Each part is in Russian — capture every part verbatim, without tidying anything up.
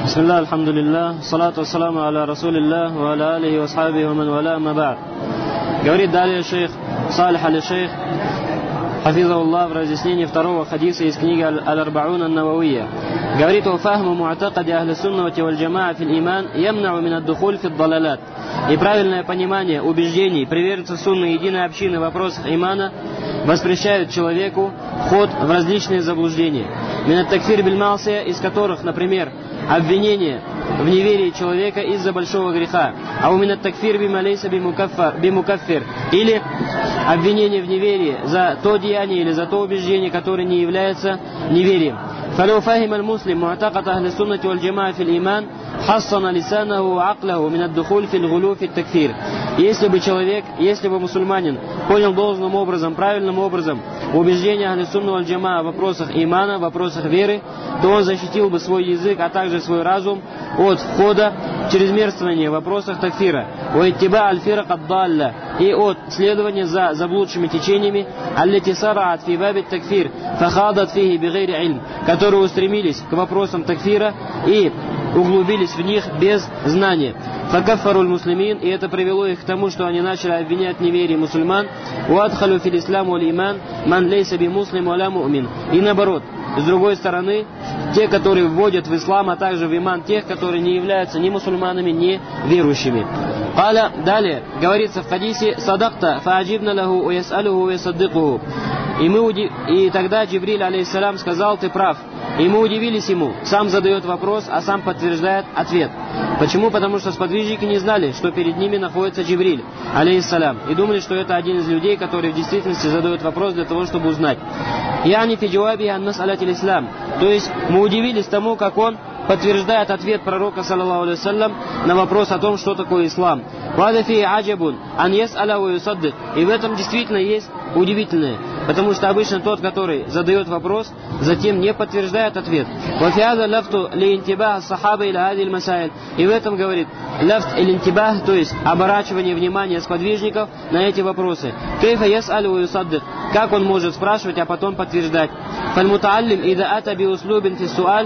Бисмилlah, альхамдулиллах, салату ассаламу аля расулиллах, ва аля алихи ва асхабихи ва ман валя, ама ба'д. Говорит далее шейх Салих аль-Шейх, хафизахуллах, в разъяснении второго хадиса из книги Аль-Арбаун ан-Нававия. Говорит: «Ва фахму му'такади ахли суннати валь джамаа фил иман ямнау мин ад-духуль фи ад-далалат». И правильное понимание убеждений приверженцев сунны единой общины в вопросах имана воспрещают человеку вход в различные заблуждения. Мин ат-такфир биль маасия, из которых, например, обвинение в неверии человека из-за большого греха, а у мин ат-такфир бима лейса бимукаффир, или обвинение в неверии за то деяние или за то убеждение, которое не является неверием. فلو فهم المسلم معتقد أهل السنة والجماعة في الإيمان حصن لسانه وعقله من الدخول في الغلو في التكفير. Если бы человек, если бы мусульманин понял должным образом, правильным образом убеждения Ахли Сунна валь Джамаа в вопросах имана, в вопросах веры, то он защитил бы свой язык, а также свой разум от входа в чрезмерствование в вопросах такфира, уиттиба аль-фирак ад-далла, и от следования за заблудшими течениями, аллати сараат фи баби такфир фахадат фихи бигайри ильм, которые устремились к вопросам такфира и углубились в них без знания. Факаффаруль муслимин, и это привело их к тому, что они начали обвинять в неверии мусульман. Уадхалю фил ислам валь иман ман лейса би муслим валя му'мин. И наоборот, с другой стороны, те, которые вводят в ислам, а также в иман тех, которые не являются ни мусульманами, ни верующими. Аля, далее говорится в хадисе: садакта фааджибна лаху уясалюху уясаддикуху. И, мы, и тогда Джибриль алейхиссалям сказал: ты прав. И мы удивились ему. Сам задает вопрос, а сам подтверждает ответ. Почему? Потому что сподвижники не знали, что перед ними находится Джибриль алейхиссалям, и думали, что это один из людей, который в действительности задает вопрос для того, чтобы узнать. Яни фи джаваби ан мас'алати ислам. То есть мы удивились тому, как он подтверждает ответ пророка саллаллаху алейхи вассалям на вопрос о том, что такое ислам. Вадафи аджабун ан яс'аля ва юсаддик. И в этом действительно есть удивительное, потому что обычно тот, который задает вопрос, затем не подтверждает ответ. Вафиаза лафту ли интибах сахаба или ади масаиль. И в этом говорит лафт или интибах, то есть оборачивание внимания сподвижников на эти вопросы. Кейфа яс'алю ва юсаддик. Как он может спрашивать, а потом подтверждать? Фаль-мутааллим ида ата би услубин фи суаль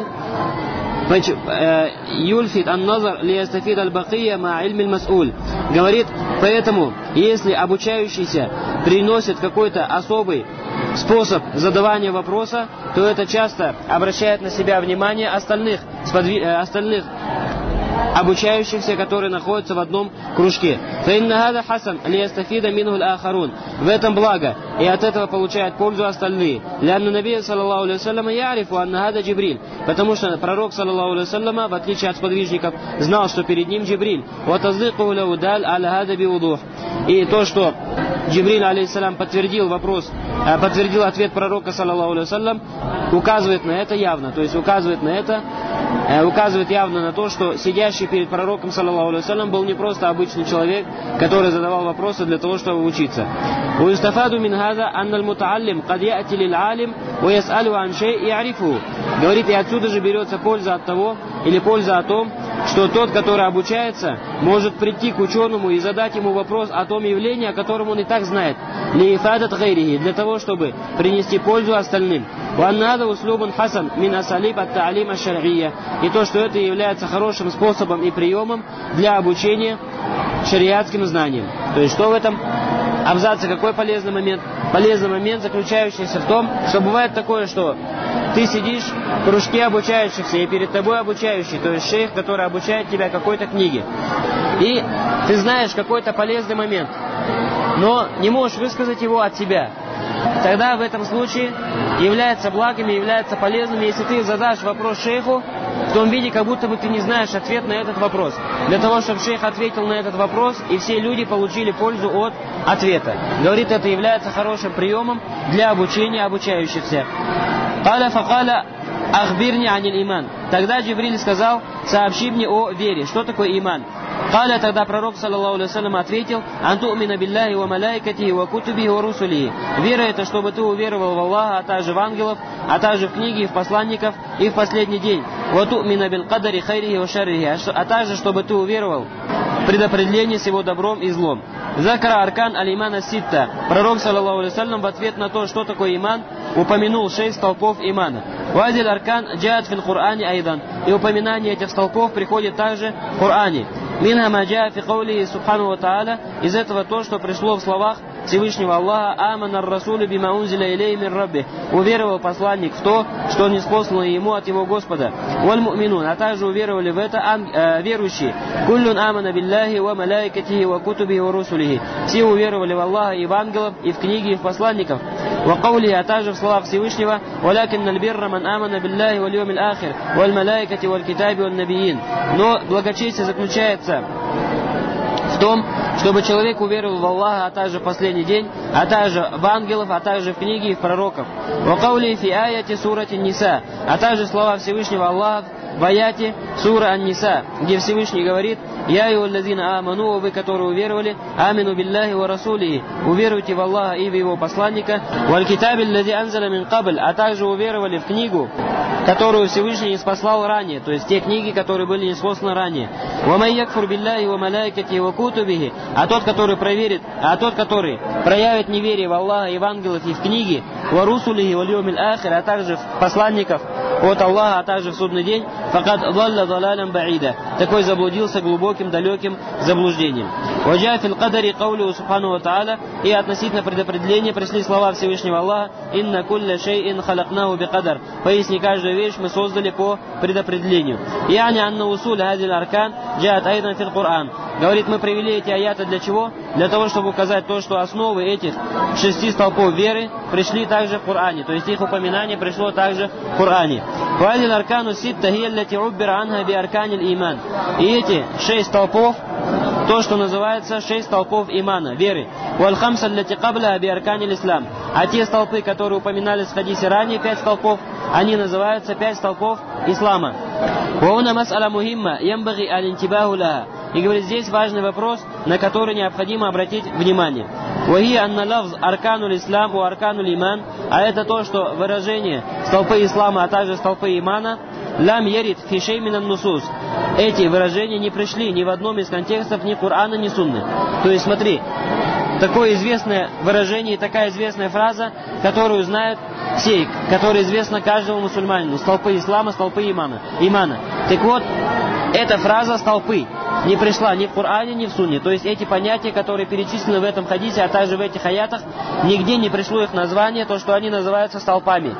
юльфит ан-назар лиястафид аль-бакия ма ильми аль-мас'уль. Говорит, поэтому, если обучающийся приносит какой-то особый способ задавания вопроса, то это часто обращает на себя внимание остальных, остальных обучающихся, которые находятся в одном кружке. В этом благо, и от этого получают пользу остальные. Потому что пророк, саллаллаху алейхи вассалям, в отличие от сподвижников, знал, что перед ним Джибриль. И то, что Джибриль алейхиссалям подтвердил вопрос, подтвердил ответ пророка, саллаллаху алейхи вассалям, указывает на это явно. То есть указывает на это, указывает явно на то, что сидящий перед пророком, саллаллаху алейхи вассалям, был не просто обычный человек, который задавал вопросы для того, чтобы учиться. Говорит, и отсюда же берется польза от того, или польза о том, что тот, который обучается, может прийти к ученому и задать ему вопрос о том явлении, о котором он и так знает, для того, чтобы принести пользу остальным. И то, что это является хорошим способом и приемом для обучения шариатским знаниям. То есть, что в этом абзаце, какой полезный момент? Полезный момент, заключающийся в том, что бывает такое, что ты сидишь в кружке обучающихся, и перед тобой обучающий, то есть шейх, который обучает тебя какой-то книге. И ты знаешь какой-то полезный момент, но не можешь высказать его от себя. Тогда в этом случае является благом и является полезным, если ты задашь вопрос шейху в том виде, как будто бы ты не знаешь ответ на этот вопрос. Для того, чтобы шейх ответил на этот вопрос, и все люди получили пользу от ответа. Говорит, это является хорошим приемом для обучения обучающихся. Каля факаля ахбирни аниль иман. Тогда Джибриль сказал: сообщи мне о вере. Что такое иман? Каля, тогда пророк, саллаллаху алейхи вассалям, ответил: анту'мина билляхи ва малайкатихи ва кутубихи ва русулихи. Вера — это чтобы ты уверовал в Аллаха, а также в ангелов, а также в книги и в посланников и в последний день. Ва ту'мина бил кадари хайрихи ва шаррихи. А также чтобы ты уверовал в предопределение с его добром и злом. Закра аркан аль-имана ситта. Пророк, саллаллаху алейхи вассалям, в ответ на то, что такое иман, упомянул шесть столпов имана. Вазиль аркан джаат фил Коране айдан. И упоминание этих столпов приходит также в Коране. Минха маджа фи каули субхану ва тааля. Из этого то, что пришло в словах Всевышнего Аллаха: амана ар-расулю бима унзиля илейхи мин рабби. Уверовал посланник в то, что ниспослано ему от его Господа. Валь му'минун, а также уверовали в это э, верующие. Куллюн амана билляхи ва малайкатихи ва кутубихи ва русулихи. Все уверовали в Аллаха и в ангелов, и в книги, и в посланников. Ва каули, а также в словах Всевышнего: валякин аль-бирра ман амана билляхи валь йомил ахир валь малайкати валь китаби валь набиин. Но благочестие заключается в том, чтобы человек уверовал в Аллаха, а также в последний день, а также в ангелов, а также в книги и в пророков. Ва каули фи аяти сурати Ниса, а также слова Всевышнего Аллаха в аяте сура Ан-Ниса, где Всевышний говорит: я и уллазина аману, вы, которые уверовали, амину билляхи ва расулихи, уверуйте в Аллаха и в его посланника, валь китаби аллази анзаля мин кабль, а также уверовали в книгу, которую Всевышний ниспослал ранее, то есть те книги, которые были ниспосланы ранее. Ва май якфур билляхи ва малайкатихи ва кутубихи, а тот, который проверит, а тот, который проявит неверие в Аллаха и в ангелов и в книги, ва русулихи валь йомил ахир, а также в посланников от Аллаха, а также в судный день, факад далля далалям баида, такой заблудился глубоким, далеким заблуждением. Ваджа фил кадари каулю субхану ва тааля, и относительно предопределения пришли слова Всевышнего Аллаха: инна кулля шейин халакнаху би кадар, поясни, каждую вещь мы создали по предопределению. Яни анна усуль хазиль аркан джаат айдан фил Коран. Говорит, мы привели эти аяты для чего? Для того, чтобы указать то, что основы этих шести столпов веры пришли также в Коране, то есть их упоминание пришло также в Коране. Вазиль аркану ситта хияллати уббира анха би арканиль иман. И эти шесть столпов, то, что называется шесть столпов имана, веры. Валь хамса аллати кабля би арканиль ислам. А те столпы, которые упоминались в хадисе ранее, пять столпов, они называются пять столпов ислама. Вауна мас'аля мухимма ямбаги аль-интибаху лаха. И говорит, здесь важный вопрос, на который необходимо обратить внимание. Вахи анна лавз аркануль ислам у аркануль иман. А это то, что выражение столпы ислама, а также столпы имана, лам ярид фи шей минан нусус. Эти выражения не пришли ни в одном из контекстов ни Корана, ни Сунны. То есть смотри, такое известное выражение, такая известная фраза, которую знают все, которая известна каждому мусульманину: столпы ислама, столпы имана. имана. Так вот, эта фраза столпы не пришла ни в Коране, ни в Сунне. То есть эти понятия, которые перечислены в этом хадисе, а также в этих аятах, нигде не пришло их название, то, что они называются столпами.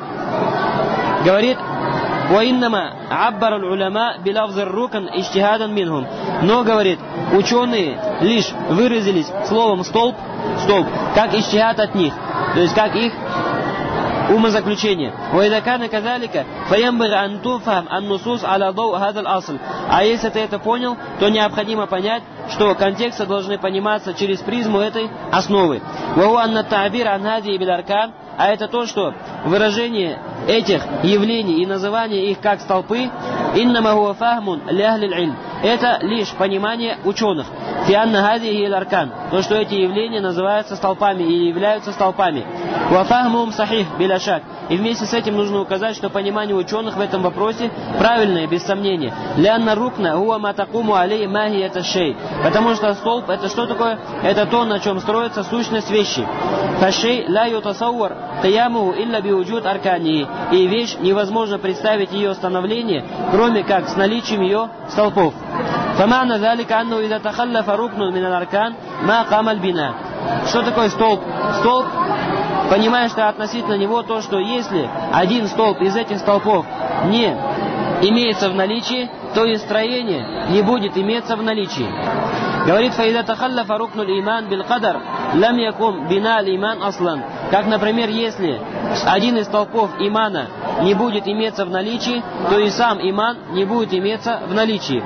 Говорит: وَإِنَّمَا عَبَّرَ الْعُلَمَاء بِلَفْظِ الرُّكْنِ اجْتِهَادًا مِنْهُمْ. Но, говорит, ученые лишь выразились словом столб, столб, как иджтихад от них, то есть как их умозаключение. وَإِذَا كَانَ كَذَلِكَ فَيَنْبَغِي أَنْ تُفْهَمْ النُّصُوص عَلَى ضَوْءِ هَذَا الْأَصْلِ. А если ты это понял, то необходимо понять, что контексты должны пониматься через призму этой основы. وَهُوَ أَنَّ التَّعْبِيرَ عَنْ هَذِهِ بِالْأَرْكَانِ. А это то, что выражение этих явлений и называние их как столпы, иннама хуа фахмун ли ахлил ильм, это лишь понимание ученых. Фи анна хазихи аль-аркан, то, что эти явления называются столпами и являются столпами. Ва фахмум сахих биля шак. И вместе с этим нужно указать, что понимание ученых в этом вопросе правильное, без сомнения. Лянна рукна хуа матакуму алей магията шей. Потому что столб, это что такое? Это то, на чем строится сущность вещи. Фашей ла ютасауар таямуху илля биуджуд аркани. И вещь невозможно представить ее становление, кроме как с наличием ее столпов. Фамана залика анну ида тахаллафа рукну мин аль-аркан ма камаль бина. Что такое столб? Столб, понимаешь, что относительно него то, что если один столб из этих столпов не имеется в наличии, то и строение не будет иметься в наличии. Говорит: фаида тахаллафа рукнуль иман бил кадар лам якум бина аль-иман аслан. Как, например, если один из столпов имана не будет иметься в наличии, то и сам иман не будет иметься в наличии.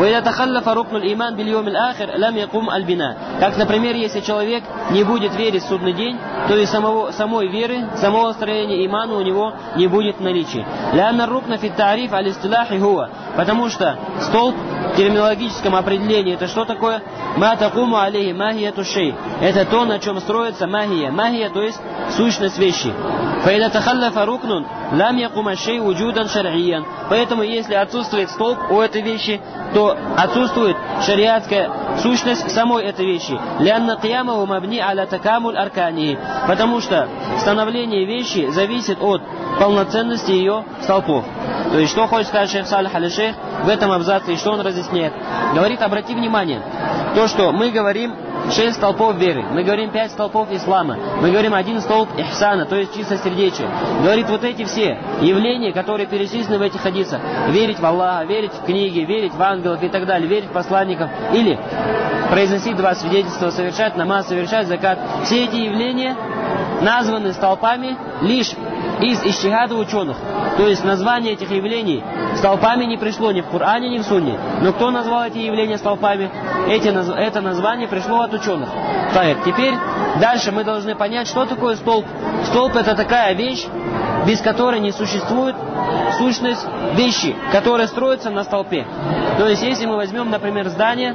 Как, например, если человек не будет верить в судный день, то и самого, самой веры, самого строения имана у него не будет в наличии. Потому что столб в терминологическом определении это что такое? Это то, на чем строится магия. Магия, то есть сущность вещи. Поэтому, если отсутствует столб у этой вещи, то отсутствует шариатская сущность самой этой вещи. Потому что становление вещи зависит от полноценности ее столпов. То есть, что хочет сказать шейх Салих аль-Шейх в этом абзаце, и что он разъясняет? Говорит, обрати внимание, то, что мы говорим шесть столпов веры, мы говорим пять столпов ислама, мы говорим один столб ихсана, то есть чистосердечие. Говорит, вот эти все явления, которые перечислены в этих хадисах, верить в Аллаха, верить в книги, верить в ангелов и так далее, верить в посланников, или произносить два свидетельства, совершать намаз, совершать закат, все эти явления названы столпами лишь из иджтихада ученых. То есть название этих явлений столпами не пришло ни в Коране, ни в Сунне. Но кто назвал эти явления столпами? Эти, это название пришло от ученых. Так, теперь дальше мы должны понять, что такое столб. Столб — это такая вещь, без которой не существует сущность вещи, которая строится на столпе. То есть если мы возьмем, например, здание,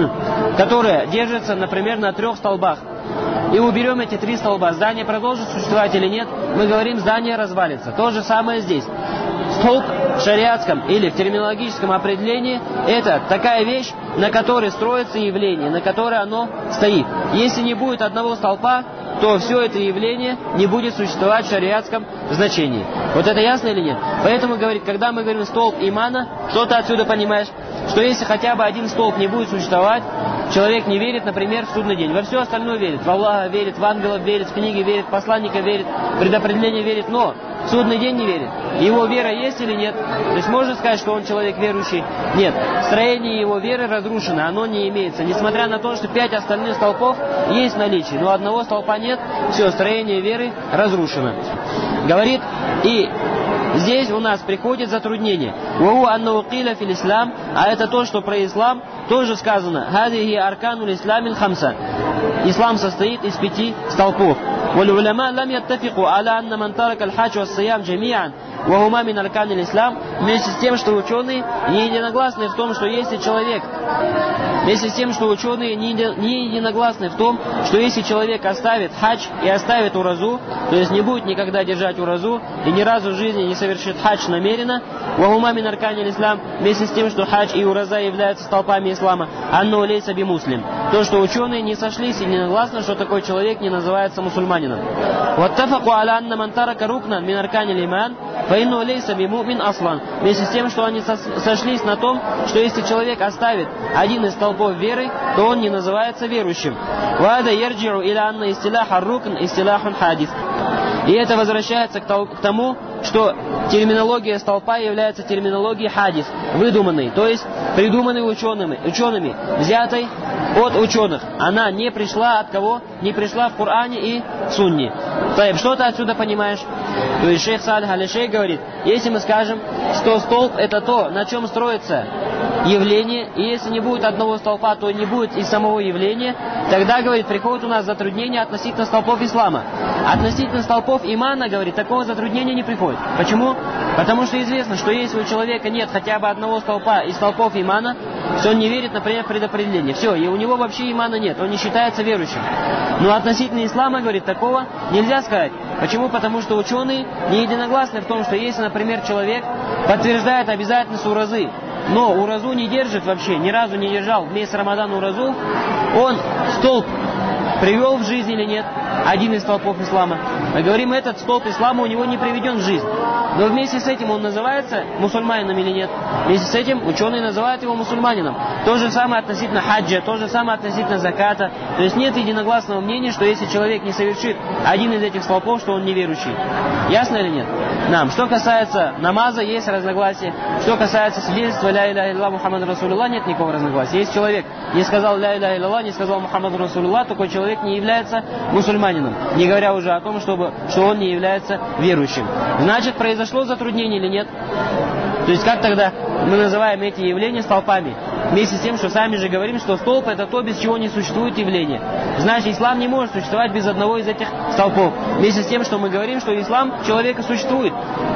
которое держится, например, на трех столбах, и уберем эти три столба, здание продолжит существовать или нет, мы говорим, здание развалится. То же самое здесь. Столб в шариатском или в терминологическом определении — это такая вещь, на которой строится явление, на которой оно стоит. Если не будет одного столпа, то все это явление не будет существовать в шариатском значении. Вот это ясно или нет? Поэтому, говорит, когда мы говорим столб имана, что ты отсюда понимаешь? Что если хотя бы один столб не будет существовать, человек не верит, например, в судный день. Во все остальное верит. В Аллаха верит, в ангелов верит, в книги верит, в посланника верит, в предопределение верит, но в судный день не верит. Его вера есть или нет? То есть можно сказать, что он человек верующий? Нет. Строение его веры разрушено, оно не имеется. Несмотря на то, что пять остальных столпов есть в наличии, но одного столпа нет, все, строение веры разрушено. Говорит, и здесь у нас приходит затруднение. «Ваху аннаху киля фил ислам», а это то, что про ислам тоже сказано. «Хадихи аркануль исламил хамса». Ислам состоит из пяти столпов. «Валь-уляма лам яттафику аля анна ман тарака аль-хадж ва-ссиям джами'ан вахума мин арканил ислам». Вместе с тем, что ученые не единогласны в том, что если человек Вместе с тем, что ученые не единогласны в том, что если человек оставит хадж и оставит уразу, то есть не будет никогда держать уразу и ни разу в жизни не совершит хадж намеренно, вахума мин арканил ислам, вместе с тем, что хадж и ураза являются столпами ислама, анну лейса би муслим, то, что ученые не сошлись единогласно, что такой человек не называется мусульманином. Ваттафаку аля анна ман тарака рукнан мин арканил иман фа инну лейса би мумин аслан, вместе с тем, что они сошлись на том, что если человек оставит один из столпов веры, то он не называется верующим. Вада ярджиу иля анна истилах ар-рукн истилахун хадис. И это возвращается к тому, что терминология столпа является терминологией хадис, выдуманной, то есть придуманной учеными, учеными, взятой от ученых. Она не пришла от кого? Не пришла в Коране и Сунне. Таиб, что ты отсюда понимаешь? То есть шейх Салих аль-Шейх говорит, если мы скажем, что столб — это то, на чем строится явление, и если не будет одного столпа, то не будет и самого явления, тогда, говорит, приходит у нас затруднение относительно столпов ислама. Относительно столпов имана, говорит, такого затруднения не приходит. Почему? Потому что известно, что если у человека нет хотя бы одного столпа из столпов имана, то он не верит, например, в предопределение. Все, и у него вообще имана нет, он не считается верующим. Но относительно ислама, говорит, такого нельзя сказать. Почему? Потому что ученые не единогласны в том, что если, например, человек подтверждает обязательность уразы, но уразу не держит вообще, ни разу не держал в месяц Рамадана уразу, он столб привел в жизнь или нет? Один из столпов ислама. Мы говорим, этот столб ислама у него не приведен в жизнь. Но вместе с этим он называется мусульманином или нет? Вместе с этим ученые называют его мусульманином. То же самое относительно хаджа, то же самое относительно заката. То есть нет единогласного мнения, что если человек не совершит один из этих столпов, что он неверующий. Ясно или нет? Нам. Что касается намаза, есть разногласия. Что касается свидетельства ля иляха илляллах Мухаммад Расулуллах, нет никакого разногласия. Если человек не сказал ля иляха илляллах, не сказал Мухаммад Расулуллах, такой человек не является мусульманином. Не говоря уже о том, чтобы, что он не является верующим. Значит, произошло затруднение или нет? То есть как тогда мы называем эти явления столпами? Вместе с тем, что сами же говорим, что столб — это то, без чего не существует явление. Значит, ислам не может существовать без одного из этих столпов. Вместе с тем, что мы говорим, что ислам человека существует.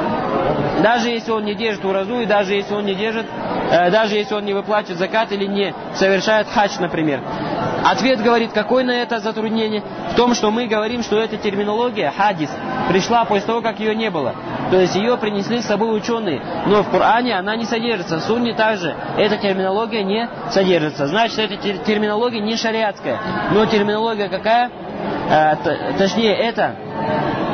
Даже если он не держит уразу, и даже если он не держит, э, даже если он не выплачивает закат или не совершает хадж, например. Ответ говорит, какое на это затруднение? В том, что мы говорим, что эта терминология, хадис, пришла после того, как ее не было. То есть ее принесли с собой ученые. Но в Коране она не содержится. В Сунне также эта терминология не содержится. Значит, эта терминология не шариатская. Но терминология какая? Э, точнее, это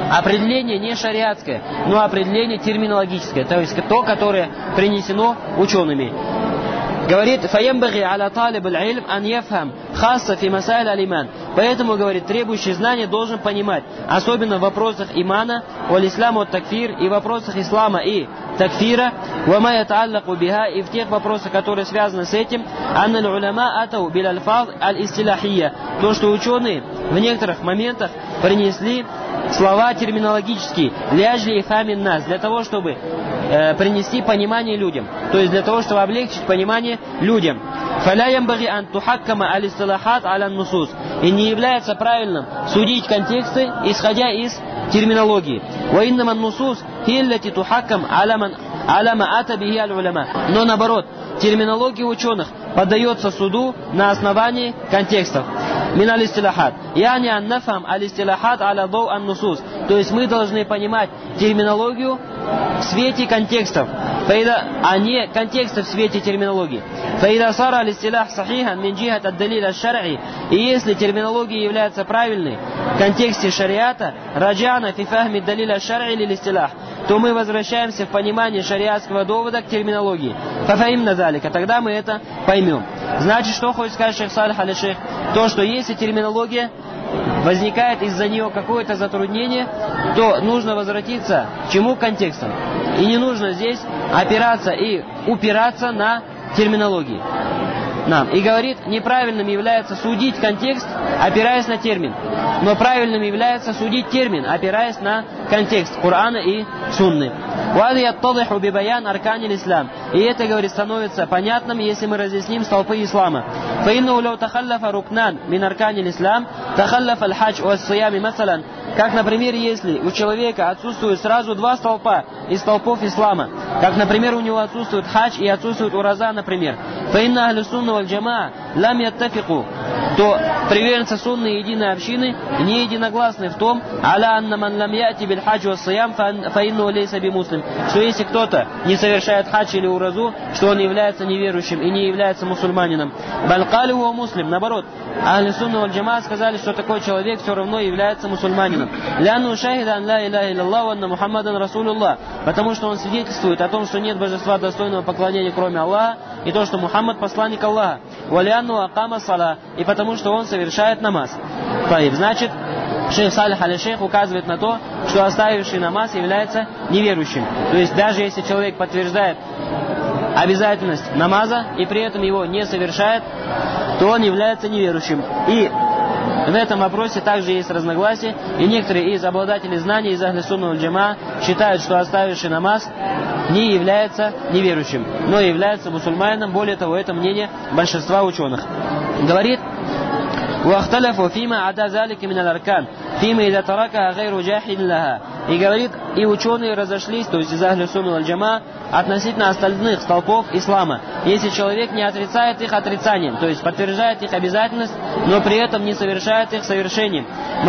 определение не шариатское, но определение терминологическое, то есть то, которое принесено учеными. Говорит, فَيَنْبَغِي عَلَى طَالِبِ الْعِلْمِ أَنْ يَفْهَمْ خاصة في مسائل الإيمان. Поэтому, говорит, требующий знания должен понимать, особенно в вопросах имана, валь-ислам ват-такфир, и в вопросах ислама и такфира, وَمَا يَتَعَلَّقُ بِهَا, и в тех вопросах, которые связаны с этим, أَنَّ الْعُلَمَاءَ أَتَوْا بِالْأَلْفَاظِ الْإِسْتِلَاحِيَّةِ, то, что ученые в некоторых моментах принесли слова терминологические, ляжли и фамин нас, для того, чтобы э, принести понимание людям, то есть для того, чтобы облегчить понимание людям. فَلَا يَنْبَغِي أَنْ تُحَكَّمَ الْإِسْتِلَاحَاتِ عَلَى النُّصُوصِ, и не является правильным судить контексты, исходя из терминологии. وَإِنَّمَا النُّصُوص هِيَ الَّتِي تُحَكَّمْ عَلَى مَنْ عَلَى مَا أَتَى بِهِ الْعُلَمَاء. Но наоборот, терминология ученых поддается суду на основании контекстов. من الاستلاحات يعني أن نفهم الاستلاحات على ضوء النصوص, то есть мы должны понимать терминологию в свете контекстов, а не контекстов в свете терминологии. فإذا صار الاستلاح صحيحا من جهة الدليل الشرعي, и если терминология является правильной в контексте шариата, رجعنا في فهم الدليل الشرعي للاستلاح, то мы возвращаемся в понимание шариатского довода к терминологии. ففهمنا ذلك, тогда мы это поймем. Значит, что хочет сказать шейх Салих аль-Шейх? То, что если терминология возникает из-за нее какое-то затруднение, то нужно возвратиться к чему? К контекстам. И не нужно здесь опираться и упираться на терминологии. Нам. И говорит, неправильным является судить контекст, опираясь на термин. Но правильным является судить термин, опираясь на контекст Корана и Сунны. И это, говорит, становится понятным, если мы разъясним столпы ислама. Как, например, если у человека отсутствует сразу два столпа из столпов ислама, как, например, у него отсутствует хадж и отсутствует ураза, например, то приверженцы сунны и единой общины не единогласны в том, что если кто-то не совершает хадж или уразу, что он является неверующим и не является мусульманином. Муслим, наоборот, ахли сунна валь джамаа сказали, что такой человек все равно является мусульманином. Потому что он свидетельствует о том, что нет божества достойного поклонения, кроме Аллаха, и то, что Мухаммад посланник Аллаха. И потому что он совершает намаз. Значит, шейх Салих аль-Шейх указывает на то, что оставивший намаз является неверующим. То есть даже если человек подтверждает обязательность намаза и при этом его не совершает, то он является неверующим. И в этом вопросе также есть разногласия, и некоторые из обладателей знаний из ахли сунна валь джамаа считают, что оставивший намаз не является неверующим, но является мусульманином. Более того, это мнение большинства ученых. Говорит, وَاخْتَلَفُوا فِيمَا عَدَى ذَلِكَ مِنَ الْأَرْكَانِ فِيمَا إِذَا تَرَكَهَا غَيْرُ جَاحِدٍ لَهَا. И говорит, и ученые разошлись, то есть из ахли сунна валь джамаа, относительно остальных столпов ислама, если человек не отрицает их отрицанием, то есть подтверждает их обязательность, но при этом не совершает их совершением.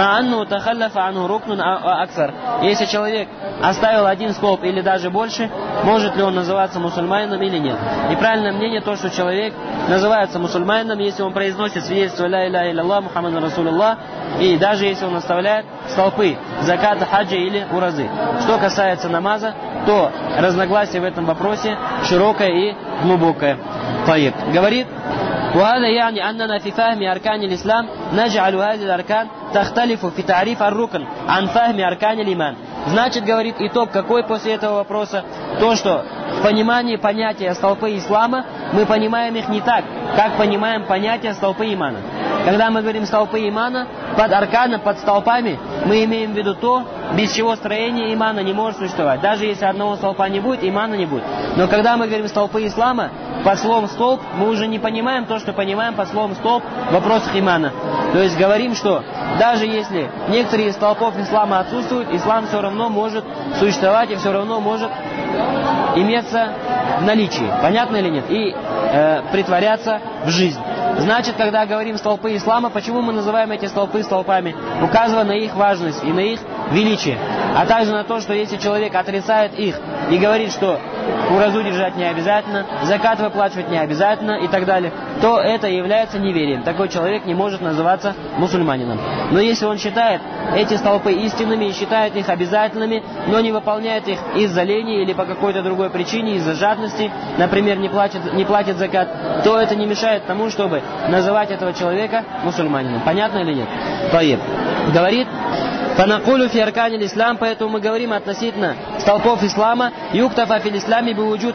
Если человек оставил один столб или даже больше, может ли он называться мусульманином или нет? И правильное мнение то, что человек называется мусульманином, если он произносит свидетельство ля иляха илляллах Мухаммаду Расулуллах, и даже если он оставляет столпы заката, хаджа или уразы. Что касается намаза, то разногласие в этом вопросе широкое и глубокое. Таиб. Говорит, وهذا يعني أننا في فهم أركان الإسلام نجعل هذه الأركان تختلف في تعريف الركن عن فهم أركان الإيمان. Значит, говорит, итог какой после этого вопроса? То, что в понимании понятия столпы ислама мы понимаем их не так, как понимаем понятие столпы имана. Когда мы говорим столпы имана, под арканом, под столпами, мы имеем в виду то, без чего строение имана не может существовать. Даже если одного столпа не будет, имана не будет. Но когда мы говорим столпы ислама, под словом столб, мы уже не понимаем то, что понимаем под словом столб в вопросах имана. То есть говорим, что даже если некоторые из столпов ислама отсутствуют, ислам все равно может существовать и все равно может иметься в наличии. Понятно или нет? И э, притворяться в жизнь. Значит, когда говорим столпы ислама, почему мы называем эти столпы столпами? Указывая на их важность и на их величие. А также на то, что если человек отрицает их и говорит, что уразу держать не обязательно, закат выплачивать не обязательно и так далее, то это является неверием. Такой человек не может называться мусульманином. Но если он считает эти столпы истинными и считает их обязательными, но не выполняет их из-за лени или по какой-то другой причине, из-за жадности, например, не платит, не платит закат, то это не мешает тому, чтобы называть этого человека мусульманином. Понятно или нет? Таиб. Говорит, «Фанакулю фи арканил ислам», поэтому мы говорим относительно столпов ислама, «Юктафа фил исламе биуджуд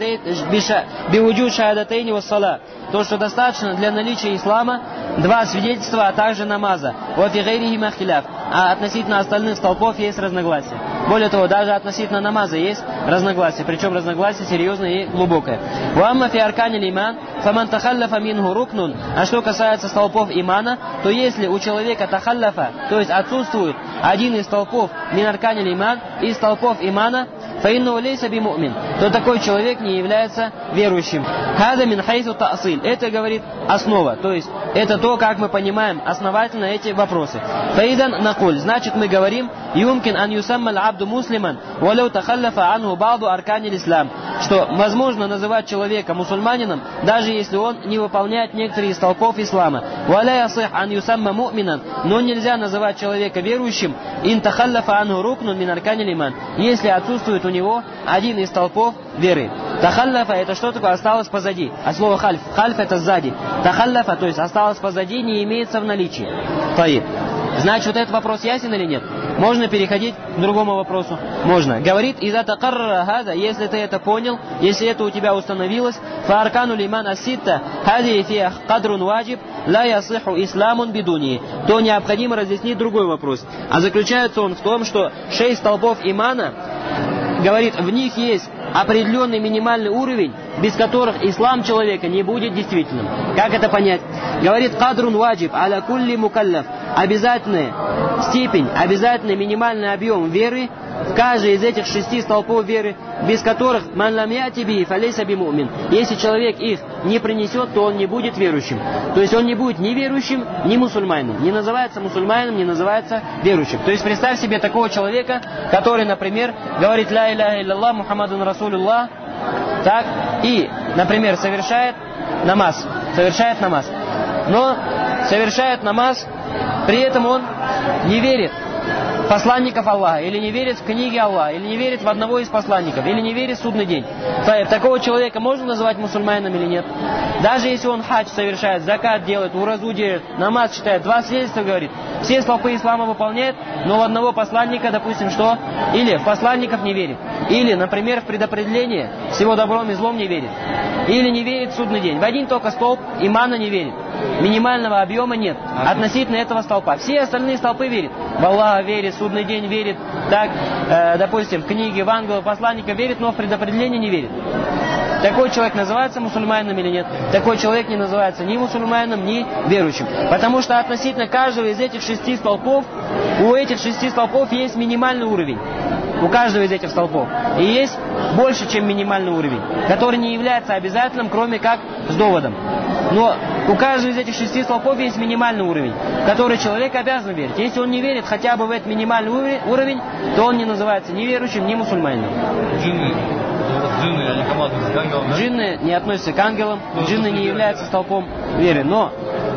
шахадатейни вассала», то, что достаточно для наличия ислама два свидетельства, а также намаза. «Ва фи гайрихи махтиляф», а относительно остальных столпов есть разногласия. Более того, даже относительно намаза есть разногласия, причем разногласие серьезное и глубокое. «Уамма фи арканил иман, фаман тахаллафа минху рукнун», а что касается столпов имана, то если у человека тахаллафа, то есть отсутствует один из столпов мин арканил иман, из столпов имана, фаинну лейса би му'мин, то такой человек не является верующим. Хада мин хайсу та'силь, это говорит основа, то есть это то, как мы понимаем основательно эти вопросы. Фаидан накуль, значит мы говорим, юмкин ан юсамма абду муслиман, валяу тахаллафа анху ба'ду арканил ислам, что возможно называть человека мусульманином, даже если он не выполняет некоторые из столпов ислама. Валя ясих ан юсамма му'минан, но нельзя называть человека верующим, ин тахаллафа анху рукнун мин арканил иман, если отсутствует у него один из столпов веры. Тахаллафа — это что такое? Осталось позади. А слово хальф. Хальф — это сзади. Тахаллафа, то есть осталось позади, не имеется в наличии. Таиб. Значит, вот этот вопрос ясен или нет? Можно переходить к другому вопросу? Можно. Говорит, иза такаррара хада, если ты это понял, если это у тебя установилось, фа аркану лиман асситта, хади фи кадрун ваджиб, ла ясиху исламун бидуни, то необходимо разъяснить другой вопрос. А заключается он в том, что шесть столпов имана, говорит, в них есть определенный минимальный уровень, без которых ислам человека не будет действительным. Как это понять? Говорит, кадрун ваджиб аля кулли мукаллаф, обязательная степень, обязательный минимальный объем веры в каждой из этих шести столпов веры, без которых ман лам яти би фалейса би му'мин. Если человек их не принесет, то он не будет верующим. То есть он не будет ни верующим, ни мусульманином. Не называется мусульманином, не называется верующим. То есть представь себе такого человека, который, например, говорит ля иляха илляллах Мухаммадун Расулуллах, так, и, например, совершает намаз, совершает намаз. Но совершает намаз, при этом он не верит в посланников Аллаха, или не верит в книги Аллаха, или не верит в одного из посланников, или не верит в судный день. Такого человека можно называть мусульманином или нет? Даже если он хадж совершает, закат делает, уразу делает, намаз читает, два свидетельства говорит, все столпы ислама выполняет, но в одного посланника, допустим, что? Или в посланников не верит, или, например, в предопределение всего добром и злом не верит, или не верит в судный день. В один только столб имана не верит. Минимального объема нет относительно этого столпа. Все остальные столпы верят. В Аллаха верит, в судный день верит, так, э, допустим, в книги, в ангелов, посланника верит, но в предопределение не верит. Такой человек называется мусульманином или нет? Такой человек не называется ни мусульманином, ни верующим. Потому что относительно каждого из этих шести столпов, у этих шести столпов есть минимальный уровень. У каждого из этих столпов. И есть больше, чем минимальный уровень, который не является обязательным, кроме как с доводом. Но у каждого из этих шести столпов есть минимальный уровень, в который человек обязан верить. Если он не верит хотя бы в этот минимальный уровень, то он не называется ни верующим, ни мусульманином. Джинны, джинны, они командуют к ангелам, да? Джинны не относятся к ангелам, джинны не являются столпом веры. Но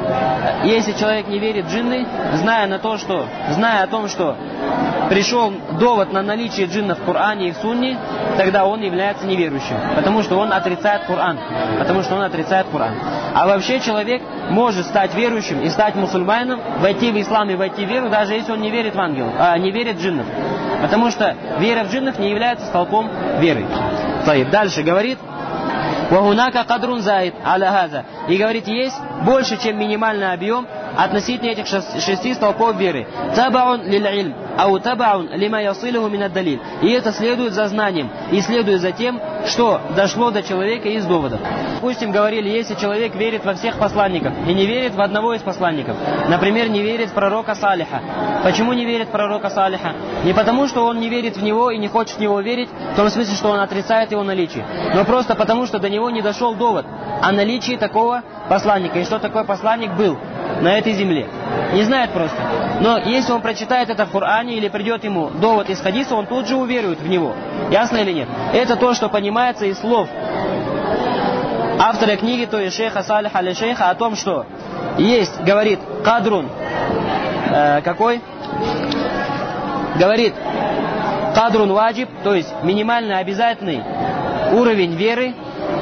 если человек не верит в джинны, зная на то, что, зная о том, что пришел довод на наличие джиннов в Коране и в Сунне, тогда он является неверующим, потому что он отрицает Коран, потому что он отрицает Коран. А вообще человек может стать верующим и стать мусульманином, войти в ислам и войти в веру, даже если он не верит в ангелов, а не верит в джиннов, потому что вера в джиннов не является столпом веры. Дальше говорит, «Вахунака кадрун заид аля хаза». И говорит, есть больше, чем минимальный объем относительно этих шести столпов веры. «Табаун лил ильм, ау табаун лима ясилуху минад далил». И это следует за знанием, и следует за тем, что дошло до человека из доводов. Допустим, говорили, если человек верит во всех посланников и не верит в одного из посланников, например, не верит в пророка Салиха. Почему не верит в пророка Салиха? Не потому, что он не верит в него и не хочет в него верить, в том смысле, что он отрицает его наличие, но просто потому, что до него не дошел довод о наличии такого посланника, и что такой посланник был. на этой земле. Не знает просто. Но если он прочитает это в Коране или придет ему довод из хадиса, он тут же уверует в него. Ясно или нет? Это то, что понимается из слов автора книги, то есть шейха Салиха аль-Шейха, о том, что есть, говорит, кадрун, э, какой? Говорит, кадрун ваджиб, то есть минимально обязательный уровень веры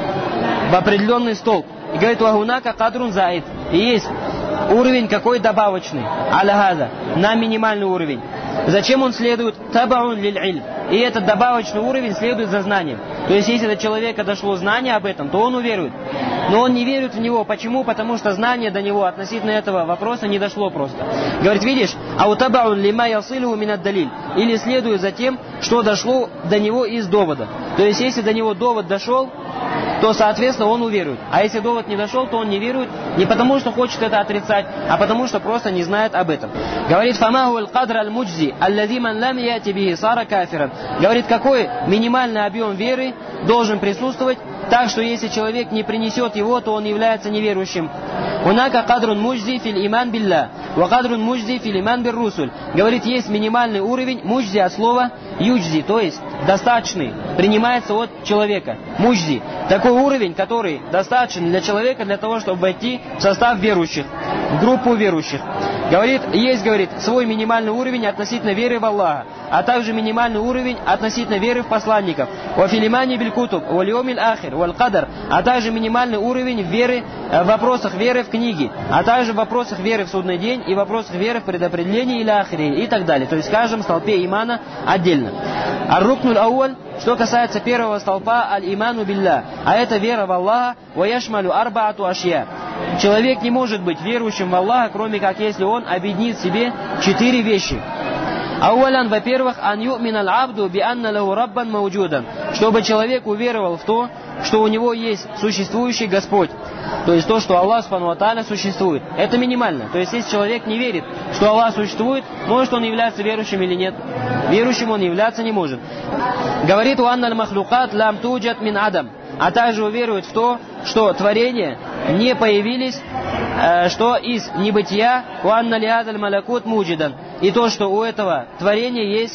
в определенный столб. И говорит, вагунака кадрун заид. И есть уровень какой добавочный, аля-газа, на минимальный уровень. Зачем он следует? Табаун лиль-ильм. И этот добавочный уровень следует за знанием. То есть, если до человека дошло знание об этом, то он уверует. Но он не верит в него. Почему? Потому что знание до него относительно этого вопроса не дошло просто. Говорит, видишь, аутабаун лима ясилу минад далиль. Или следует за тем, что дошло до него из довода. То есть, если до него довод дошел, то, соответственно, он уверует. А если довод не дошел, то он не верует не потому, что хочет это отрицать, а потому, что просто не знает об этом. Говорит, фамаху аль-кадр аль-муджзи, аллади ман лам яти бихи сара кафиран. Говорит, какой минимальный объем веры должен присутствовать, так что если человек не принесет его, то он является неверующим. Унака кадрун муджзи фил иман билля, ва кадрун муджзи фил иман бир русуль. Говорит, есть минимальный уровень, муджзи от слова юджзи, то есть достаточный, принимается от человека. Муджзи. Такой уровень, который достаточен для человека для того, чтобы войти в состав верующих, в группу верующих. Говорит, есть, говорит, свой минимальный уровень относительно веры в Аллаха, а также минимальный уровень относительно веры в посланников. Ва филимани биль кутуб, ва льомиль ахир, валь кадар, а также минимальный уровень веры в вопросах веры в книги, а также в вопросах веры в судный день и в вопросах веры в предопределении или ахире и так далее. То есть в каждом столпе имана отдельно. Ар-рукнуль ауаль, что касается первого столпа, аль-иману билля, а это вера в Аллаха, ва яшмалю арбаату ашья. Человек не может быть верующим в Аллаха, кроме как если он объединит в себе четыре вещи. Ауалян, во-первых, ан ю'мин аль-абду би анна лаху раббан мауджудан, чтобы человек уверовал в то, что у него есть существующий Господь. То есть то, что Аллах субхану ва тааля существует. Это минимально. То есть если человек не верит, что Аллах существует, может он являться верующим или нет. Верующим он являться не может. Говорит, уанна аль-махлукат лам туджат мин адам. А также уверует в то, что творения не появились, э, что из небытия уанна лиадаль малакут муджидан. И то, что у этого творения есть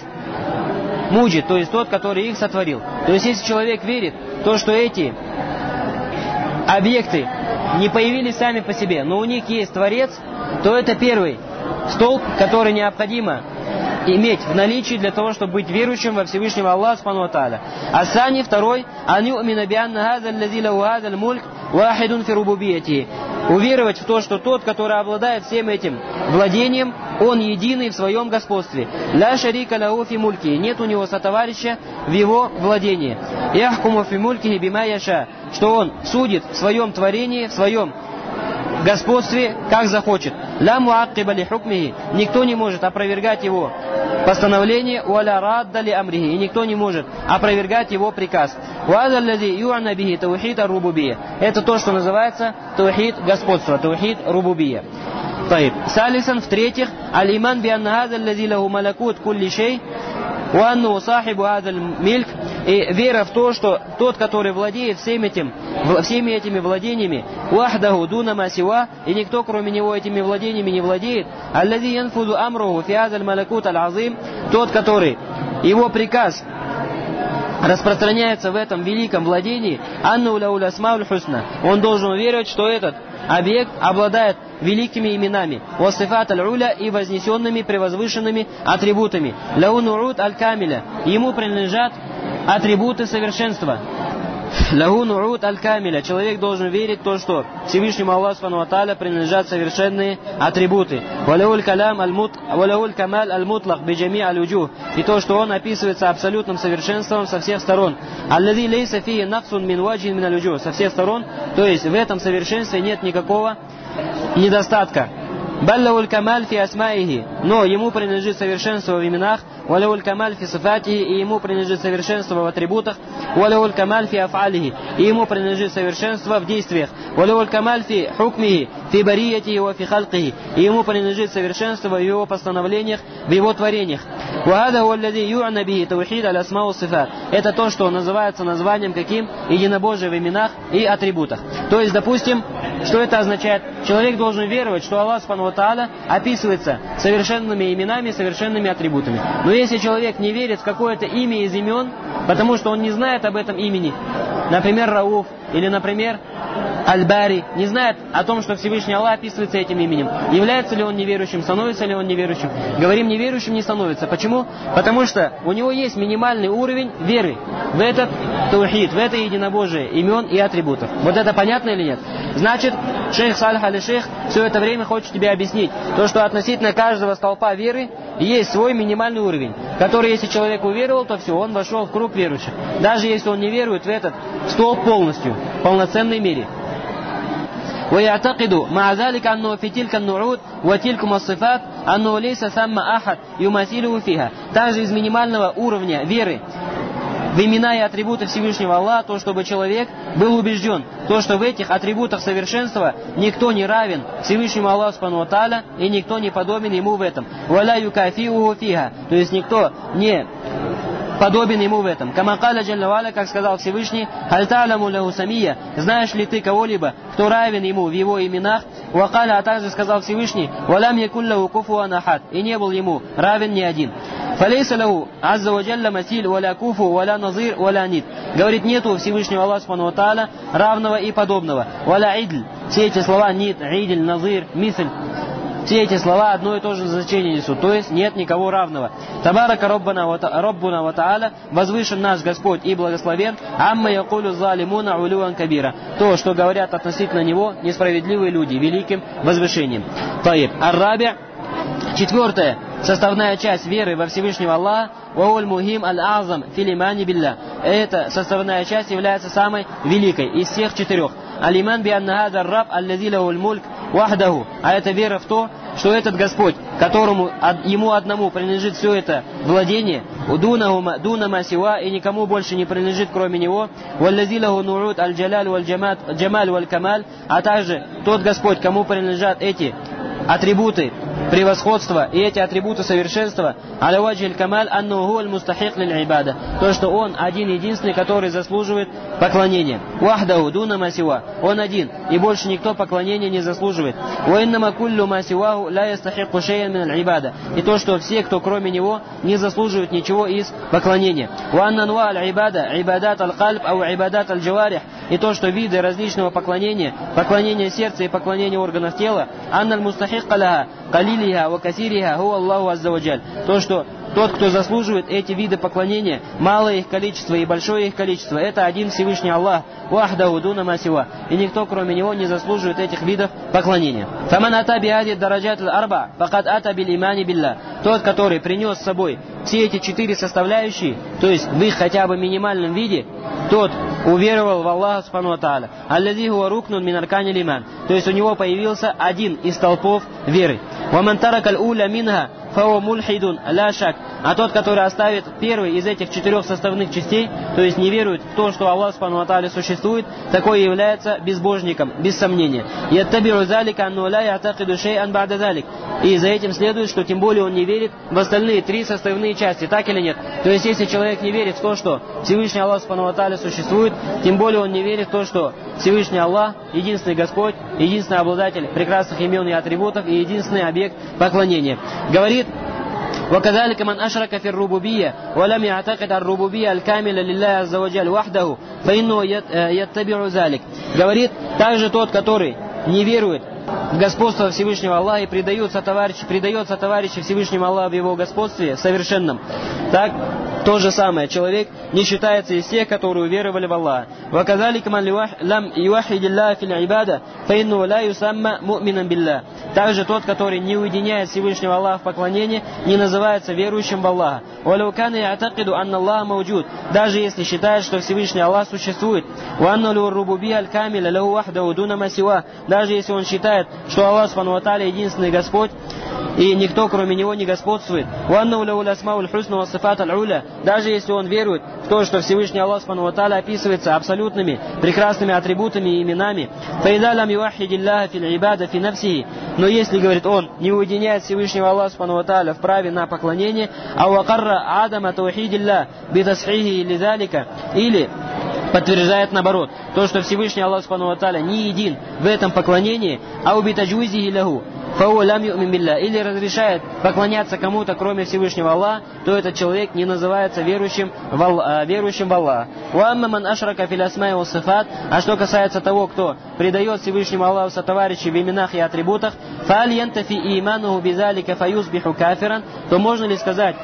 муджид, то есть тот, который их сотворил. То есть если человек верит, то, что эти объекты не появились сами по себе, но у них есть Творец, то это первый столб, который необходимо иметь в наличии для того, чтобы быть верующим во Всевышнего Аллаха субхану ва тааля. А сани второй, ан ю'мина би анна хаза аллази лаху хазал мульк вахидун фи рубубиятихи. Уверовать в то, что тот, который обладает всем этим владением, он единый в своем господстве. Ля шарика лаху фи мульки. Нет у него сотоварища в его владении. Яхкуму фи мулькихи бима яша. Что он судит в своем творении, в своем господстве, как захочет. Ля муаккиба ли хукмихи. Никто не может опровергать его постановление, уаля радда ли амрихи. И никто не может опровергать его приказ. Уаза аллази ю'на бихи таухид ар-рубубия. Это то, что называется таухид господства, таухид рубубия. Салисан, в-третьих, аль-иман би анна хаза аллази лаху малакут кулли шей, ва анну сахибу хазаль мильк. И вера в то, что тот, который владеет всем этим, всеми этими владениями, вахдаху дуна ма сива, и никто кроме него этими владениями не владеет, аллази янфузу амруху фи хазаль малакут аль-азим, тот, который его приказ распространяется в этом великом владении, анну лаул асмауль хусна, он должен уверовать, что этот объект обладает великими именами, васифат аль-уля, и вознесенными, превозвышенными атрибутами, лау нурут аль-камиля, ему принадлежат атрибуты совершенства. Лаху нурут аль-камиля. Человек должен верить в то, что Всевышнему Аллаху субхану ва тааля принадлежат совершенные атрибуты. Валауль калам аль-мут, валауль камаль аль-мутлах биджами аль-уджух. И то, что он описывается абсолютным совершенством со всех сторон. Аллади лейса фии наксун мин ваджин мин аль-уджух. Со всех сторон. То есть в этом совершенстве нет никакого недостатка. Баллауль камаль фи асмаихи. Но ему принадлежит совершенство в именах. Валауль камаль фи сифатихи. И ему принадлежит совершенство в атрибутах. Валауль камаль фи афалихи. И ему принадлежит совершенство в действиях. Валауль камаль фи хукмихи. Фи бариятихи ва фи халкихи. И ему принадлежит совершенство в его постановлениях, в его творениях. Вахада хуаллади ю'на бихи таухид аль-асма ва сифат. Это то, что называется названием каким? Единобожие в именах и атрибутах. То есть, допустим, Что это означает? Человек должен веровать, что Аллах Субхану ва Тааля описывается совершенными именами, совершенными атрибутами. Но если человек не верит в какое-то имя из имен, потому что он не знает об этом имени, например, Рауф, или, например, Аль-Бари, не знает о том, что Всевышний Аллах описывается этим именем, является ли он неверующим, становится ли он неверующим. Говорим, неверующим не становится. Почему? Потому что у него есть минимальный уровень веры в этот таухид, в это единобожие имен и атрибутов. Вот это понятно или нет? Значит, шейх Салих аль-Шейх все это время хочет тебе объяснить, то, что относительно каждого столпа веры есть свой минимальный уровень, который, если человек уверовал, то все, он вошел в круг верующих. Даже если он не верует в этот столб полностью, в полноценной мере. ويعتقد مع ذلك أنه في تلك النعود وتلكم الصفات أنه ليس ثم أحد يمثله فيها. Также из минимального уровня веры в имена и атрибуты Всевышнего Аллаха, то, чтобы человек был убежден, то, что в этих атрибутах совершенства никто не равен Всевышнему Аллаху Субхану ва Тааля, и никто не подобен ему в этом. ولا يكافئه فيها, то есть никто не подобен ему в этом. Кама каля джалля ва аля, как сказал Всевышний, халь та'ламу лаху самия, знаешь ли ты кого-либо, кто равен ему в его именах? Ва каля, а также сказал Всевышний, валям якун лаху куфуан ахад, и не был ему равен ни один. Фалейса лаху азза ва джалля масиль, валя куфу, валя назир, валя нид. Говорит, нету у Всевышнего Аллаха Субхану ва Тааля равного и подобного. Валя идль, все эти слова нид, идль, назир, мисль, все эти слова одно и то же значение несут, то есть нет никого равного. Табарака Роббана ва Тааля, возвышен наш Господь и благословен, амма якулю залимуна улюан кабира, то, что говорят относительно него несправедливые люди, великим возвышением. Таиб. Ар-Раби', четвертая составная часть веры во Всевышнего Аллаха, вауль мухим аль-азам филимани билля. Эта составная часть является самой великой из всех четырех. Алиман би анна хазар раб аллази лахуль мульк вахдаху. А это вера в то, что этот Господь, которому ему одному принадлежит все это владение, дуна ма сива, и никому больше не принадлежит кроме него, валлази лаху нурут аль-джаляль валь-джамаль валь-камаль, а также тот Господь, кому принадлежат эти атрибуты превосходства и эти атрибуты совершенства, аля ваджи аль-камаль анну хуа аль-мустахик лиль-ибада, то, что он один единственный, который заслуживает поклонения. Вахдаху дуна ма сива, он один, и больше никто поклонения не заслуживает. Ва иннама куллю ма сиваху ла ястахику шей'ан мин аль-ибада, и то, что все, кто кроме него, не заслуживают ничего из поклонения. Ва анна анва аль-ибада, ибадат аль-кальб ау ибадат аль-джаварих, и то, что виды различного поклонения, поклонение сердца и поклонение органов тела, анна аль-мустахик лаха калилиха ва касириха хуа Аллаху азза ва джаль, то, что тот, кто заслуживает эти виды поклонения, малое их количество и большое их количество, это один Всевышний Аллах, вахдаху дуна ма сива, и никто кроме него не заслуживает этих видов поклонения. Фаман ата биади дараджат аль-арба, факад ата бил имани билля, тот, который принес с собой все эти четыре составляющие, то есть в их хотя бы минимальном виде, тот уверовал в Аллаха Субхану ва Тааля. Аллази хуа рукнун мин аркани лиман, то есть у него появился один из столпов веры. Ваман тарака аль-уля минха фао мульхидун ля шак, а тот, который оставит первый из этих четырех составных частей, то есть не верует в то, что Аллах Субхану ва Тааля существует, такой является безбожником, без сомнения. Яттабиру залика анну ла я'такиду шей'ан ба'да залик, и за этим следует, что тем более он не верит в остальные три составные части, так или нет? То есть если человек не верит в то, что Всевышний Аллах Субхану ва Тааля существует, тем более он не верит в то, что Всевышний Аллах единственный Господь, единственный обладатель прекрасных имен и атрибутов и единственный объект поклонения. Говорит: وكذلك من أشرك في الربوبية ولم يعتقد الربوبية الكاملة لله عز وجل وحده فإنه يتبع ذلك. Говорит, также тот, который не верует в господство Всевышнего Аллаха и предается товарищу, предается товарищу Всевышнему Аллаху в его господстве совершенном, так то же самое, человек не считается из тех, которые уверовали в Аллаха. وَكَذَلِكَ مَنْ لَمْ يُوَحِّدِ اللَّهَ فِي الْعِبَادَةِ فَإِنَّهُ لَا يُسَمَّى مُؤْمِنًا بِاللَّهِ. Также тот, который не уединяет Всевышнего Аллаха в поклонении, не называется верующим в Аллаха. وَلَوْ كَانَ يَعْتَقِدُ أَنَّ اللَّهَ مَوْجُودٌ, даже если считает, что Всевышний Аллах существует. وَأَنَّ لَهُ الرُّبُوبِيَّةُ الْكَامِلَةُ لَهُ وَحْدَهُ دُونَ مَا سِوَاهُ, даже если он считает, что Аллах Субхану ва Тааля единственный Господь, и никто кроме него не господствует. وَأَنَّهُ لَهُ الْأَسْمَاءُ الْحُسْنَى وَالصِّفَاتُ الْعُلَى, даже если он верует в то, что Всевышний Аллах Субхану ва Тааля описывается абсолютными прекрасными атрибутами и именами. فَإِذَا لَمْ يُوَحِّدِ اللَّهَ فِي الْعِبَادَةِ فِي نَفْسِهِ, но если, говорит он, не уединяет Всевышнего Аллаха Субхану ва Тааля в праве на поклонение, أَوْ وَقَرَّ عَدَمَ تَوْحِيدِ اللَّهِ بِتَصْحِيحِهِ لِذَلِكَ, или подтверждает наоборот, то, что Всевышний Аллах Субхану ва Тааля не един в этом поклонении, а убитаджуизихи лягу, фау лям ю'мин билля, или разрешает поклоняться кому-то, кроме Всевышнего Аллаха, то этот человек не называется верующим в, Аллах, верующим в Аллаха. Уамма ман ашрака фил асмаи ва сифат, а что касается того, кто предает Всевышнему Аллаху сотоварищей в именах и атрибутах, фаль янтафи имануху бизалика фаюсбиху кафиран, то можно ли сказать,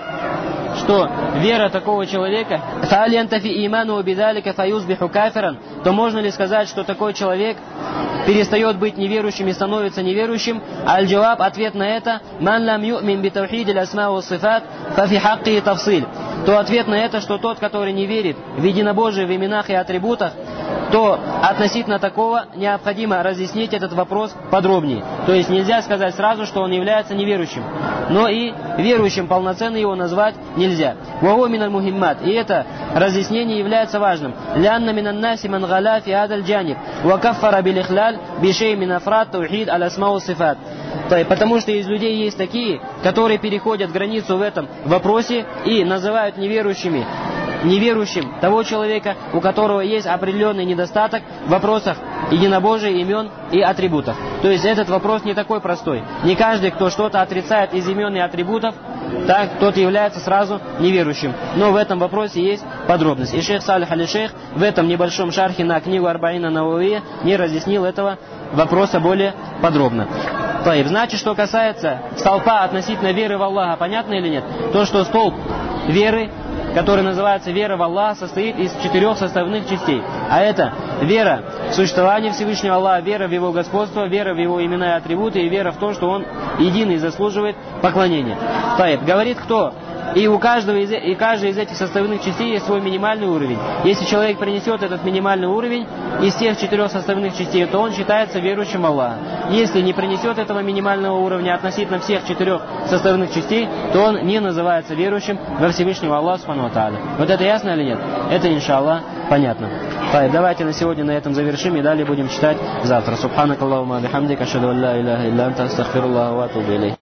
что вера такого человека, фаль янтафи имануху бизалика фаюсбиху кафиран, то можно ли сказать, что такой человек перестает быть неверующим и становится неверующим? Аль-джаваб, ответ на это, ман лам ю'мин би тавхидиль асма ва сифат, фа фи хакки тафсиль. То ответ на это, что тот, который не верит в единобожие в именах и атрибутах, то относительно такого необходимо разъяснить этот вопрос подробнее. То есть нельзя сказать сразу, что он является неверующим, но и верующим полноценно его назвать нельзя. Ваго миналь мухиммат. И это разъяснение является важным. Лянна минан наси ман галя фи адаль джаниб, ва каффара бил ихляль бишей мин афрад таухид аль асма ва сифат. Потому что из людей есть такие, которые переходят границу в этом вопросе и называют неверующими неверующим того человека, у которого есть определенный недостаток в вопросах единобожия, имен и атрибутов. То есть этот вопрос не такой простой. Не каждый, кто что-то отрицает из имен и атрибутов, так тот является сразу неверующим. Но в этом вопросе есть подробность. И шейх Салих аль-Шейх в этом небольшом шархе на книгу Арбаина Нававия не разъяснил этого вопроса более подробно. То значит, что касается столпа относительно веры в Аллаха, понятно или нет? То, что столб веры, который называется вера в Аллаха, состоит из четырех составных частей. А это вера в существование Всевышнего Аллаха, вера в Его господство, вера в Его имена и атрибуты и вера в то, что Он единый заслуживает поклонения. Таиб, говорит кто? И у каждого из, и каждой из этих составных частей есть свой минимальный уровень. Если человек принесет этот минимальный уровень из всех четырех составных частей, то он считается верующим в Аллаха. Если не принесет этого минимального уровня относительно всех четырех составных частей, то он не называется верующим во Всевышнего Аллаха Субхану ва Тааля. Вот это ясно или нет? Это, иншаллах, понятно. Давайте на сегодня на этом завершим и далее будем читать завтра. Субханакаллахумма бихамдика, ашхаду ан ла иляха илля анта, астагфируллаха ва атубу илейх.